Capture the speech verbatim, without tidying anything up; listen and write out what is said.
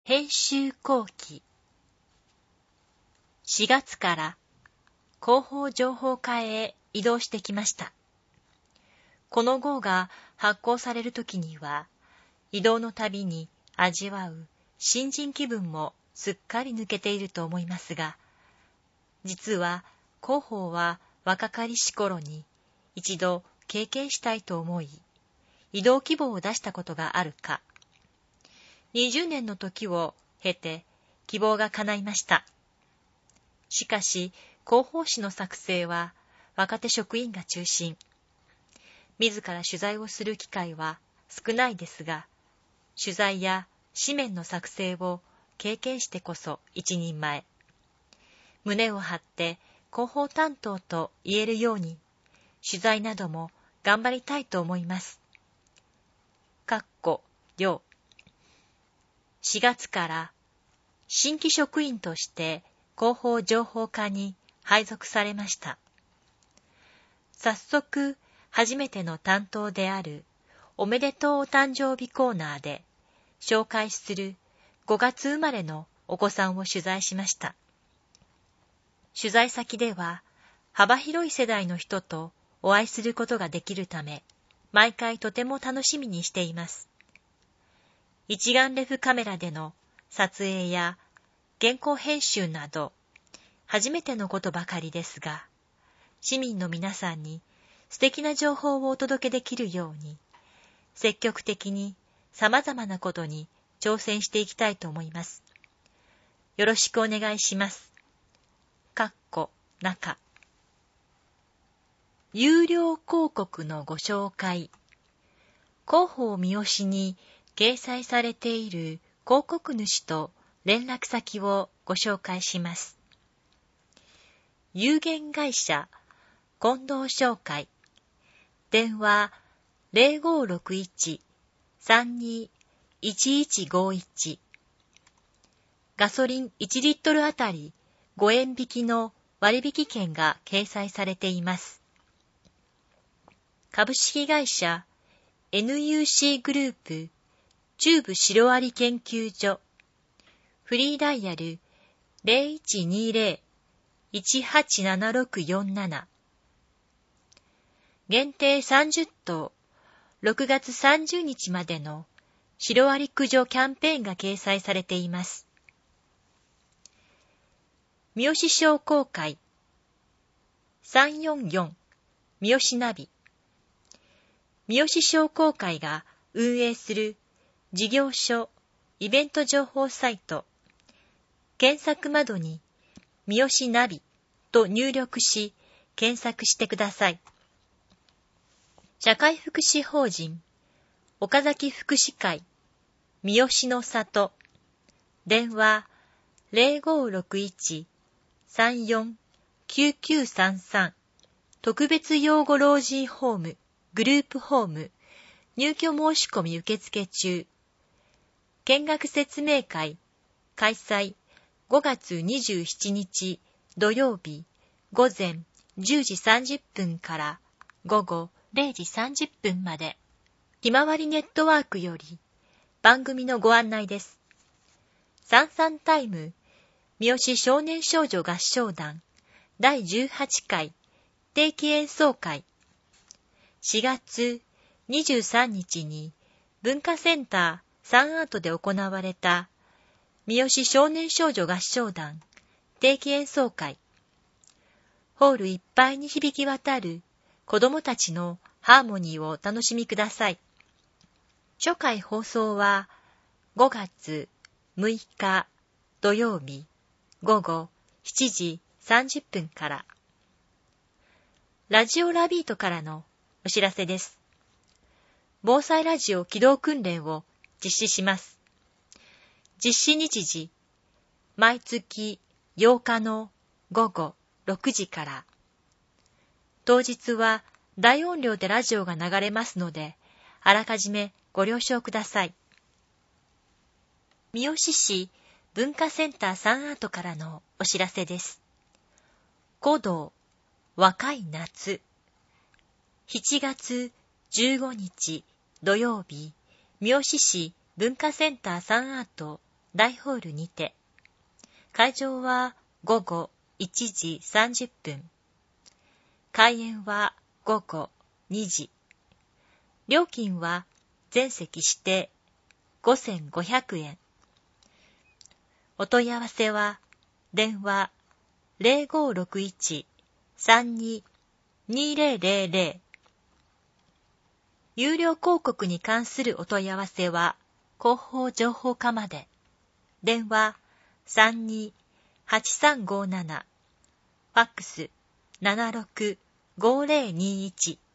編集後期。しがつから広報情報課へ移動してきました。この号が発行されるときには、移動のたびに味わう新人気分もすっかり抜けていると思いますが、実は広報は若かりし頃に一度経験したいと思い、移動希望を出したことがあるか、にじゅうねんの時を経て希望が叶いました。しかし、広報誌の作成は若手職員が中心。自ら取材をする機会は少ないですが、取材や紙面の作成を経験してこそ一人前。胸を張って広報担当と言えるように、取材なども頑張りたいと思います。かっこよしがつから新規職員として広報情報課に配属されました。早速、初めての担当であるおめでとうお誕生日コーナーで紹介するごがつ生まれのお子さんを取材しました。取材先では幅広い世代の人とお会いすることができるため、毎回とても楽しみにしています。一眼レフカメラでの撮影や原稿編集など、初めてのことばかりですが、市民の皆さんに素敵な情報をお届けできるように、積極的に様々なことに挑戦していきたいと思います。よろしくお願いします。かっこ中。有料広告のご紹介。広報三好に掲載されている広告主と連絡先をご紹介します。有限会社近藤商会。電話 ゼロごろくいち さんに いちいちごいち。ガソリンいちリットルあたりごえん引きの割引券が掲載されています。株式会社 エヌユーシー グループ中部シロアリ研究所。フリーダイヤル ゼロいちにゼロ いちはちななろくよんなな。限定さんじゅっとう、ろくがつさんじゅうにちまでのシロアリ駆除キャンペーンが掲載されています。三好商工会さんよんよん三好ナビ。三好商工会が運営する事業所イベント情報サイト。検索窓に三好ナビと入力し検索してください。社会福祉法人岡崎福祉会三好の里。電話 ゼロごろくいち さんよん きゅうきゅうさんさん。特別養護老人ホームグループホーム。入居申し込み受付中。見学説明会開催ごがつにじゅうしちにち土曜日午前じゅうじさんじゅっぷんから午後れいじさんじゅっぷんまで。ひまわりネットワークより番組のご案内です。さんさんタイム三好少年少女合唱団だいじゅうはちかい定期演奏会。しがつにじゅうさんにちに文化センターサンアートで行われた三好少年少女合唱団定期演奏会。ホールいっぱいに響き渡る子供たちのハーモニーをお楽しみください。初回放送はごがつむいか土曜日午後しちじさんじゅっぷんから。ラジオラビートからのお知らせです。防災ラジオ起動訓練を実施します。実施日時、毎月ようかの午後ろくじから。当日は大音量でラジオが流れますので、あらかじめご了承ください。三好市文化センターサンアートからのお知らせです。鼓動若い夏。しちがつじゅうごにち土曜日、三好市文化センターサンアート大ホールにて。会場は午後いちじさんじゅっぷん。開演は午後にじ。料金は全席指定ごせんごひゃくえん。お問い合わせは電話 ゼロごろくいち さんに にゼロゼロゼロ。有料広告に関するお問い合わせは広報情報課まで。電話 さんに はちさんごなな。ファックス ななろく ごゼロにいち。